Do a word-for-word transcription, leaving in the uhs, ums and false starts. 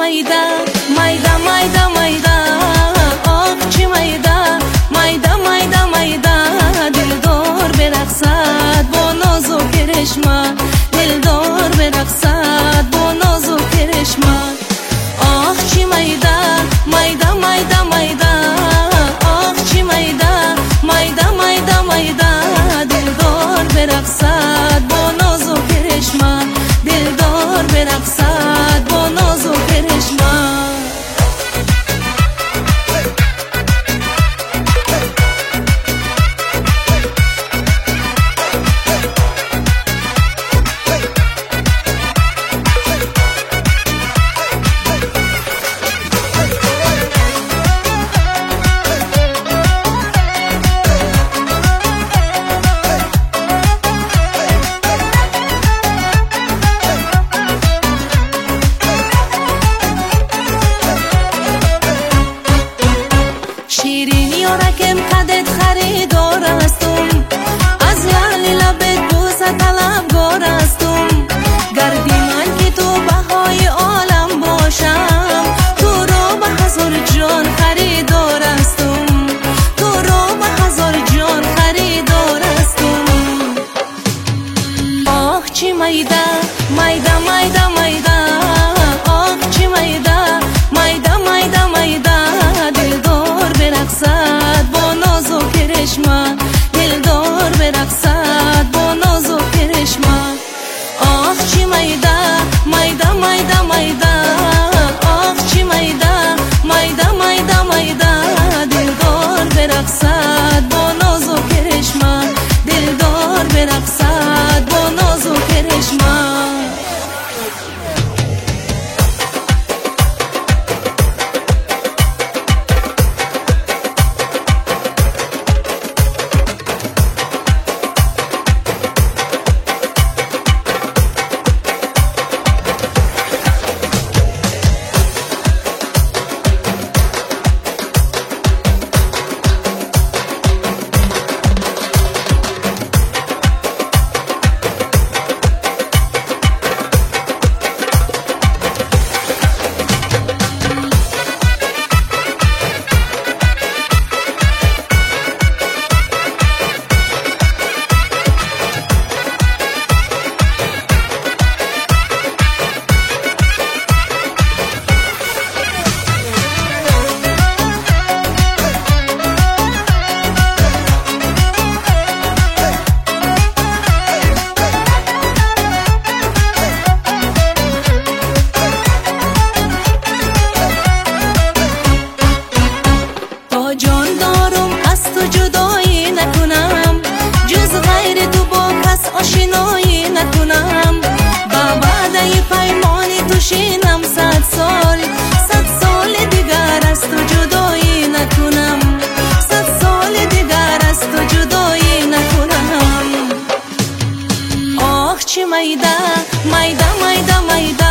mayda mayda mayda mayda آه چی mayda mayda mayda mayda دلدار برقصد با ناز و کرشمه دلدار برقصد با ناز و کرشمه آه چی mayda mayda mayda mayda آه چی mayda mayda mayda mayda دلدار برقصد با ناز و کرشمه دلدار برقصد با ناز و کرشمه شیرینی و رکم قدت خریدار هستم از لعل لبت بوسه طلبگار هستم گردی من که تو بهای عالم باشم تو رو به هزار جان خریدار هستم تو رو به هزار جان خریدار هستم آه چی mayda mayda mayda mayda آه چی mayda mayda mayda mayda دلدار برقصد با ناز و کرشمه دلدار برقصد با ناز و کرشمه آه چی mayda mayda mayda mayda آه چی mayda mayda mayda mayda دلدار برقصد با ناز و کرشمه دلدار برقصد با ناز و کرشمه جان دارم از تو جدایی نکنم جز غیر تو با کس آشنایی نکنم با وعده پیمانی تو شینم صد سال صد سال دیگر از تو جدایی نکنم صد سال دیگر از تو جدایی نکنم آه چی mayda mayda mayda mayda